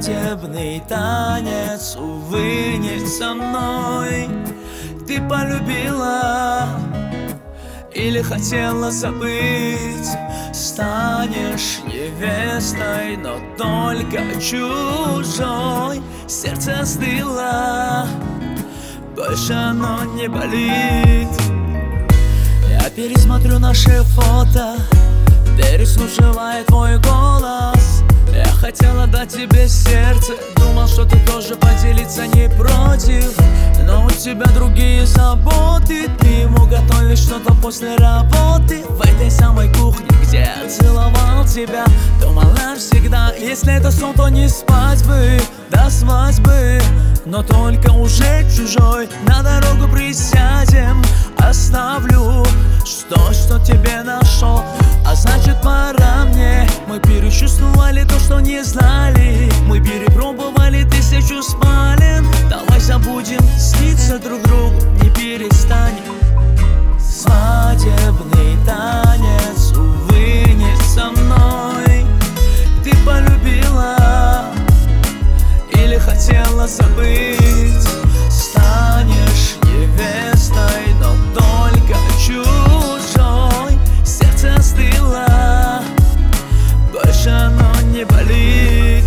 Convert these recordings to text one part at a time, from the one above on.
Свадебный танец, увы, не со мной. Ты полюбила или хотела забыть? Станешь невестой, но только чужой. Сердце остыло, больше оно не болит. Я пересмотрю наши фото, переслушивая твой голос. Я хотела дать тебе сердце, думал, что ты тоже поделиться не против. Но у тебя другие заботы, ты ему готовишь что-то после работы. В этой самой кухне, где я целовал тебя, думал навсегда. Если это сон, то не спать бы до свадьбы, но только уже чужой. На дорогу присядем, оставлю что тебе нашел. А значит, пора мне. Мы перечувствовали то, что не знали. Мы перепробовали 1000 спален. Давай забудем, сниться друг другу не перестанем. Свадебный танец, увы, не со мной. Ты полюбила или хотела забыть? Станешь невестой, но только чужой. Сердце остыло, больше оно не болит.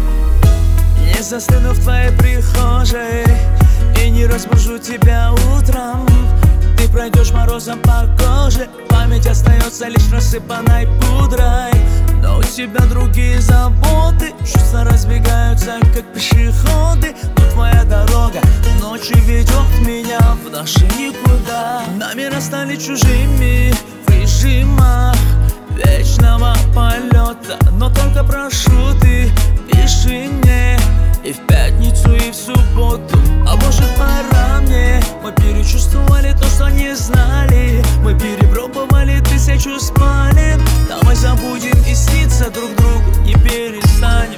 Не застыну в твоей прихожей и не разбужу тебя утром. Ты пройдешь морозом по коже, память остается лишь рассыпанной пудрой. Но у тебя другие заботы, чувства разбегаются, как пешеходы. Но твоя дорога ночью ведет меня в наше никуда. Намеры стали чужими в режимах вечного полета. Но только прошу, ты пиши мне и в пятницу, и в субботу. А может, пора мне. Мы перечувствовали то, что не знали. Мы перепробовали 1000 спален. Давай забудем и сниться друг другу не перестанем.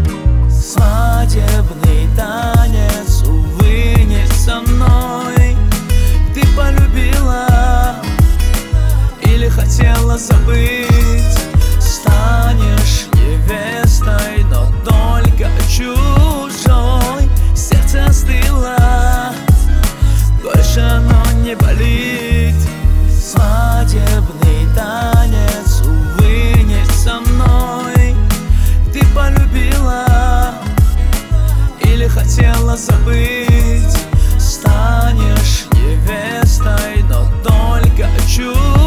Свадебный танец, увы, не со мной. Ты полюбила или хотела забыть? Станешь невестой, но только чужой. Сердце остыло, больше оно не болит. Свадебный танец, увы, не со мной. Ты полюбила или хотела забыть? Станешь невестой, но только чужой.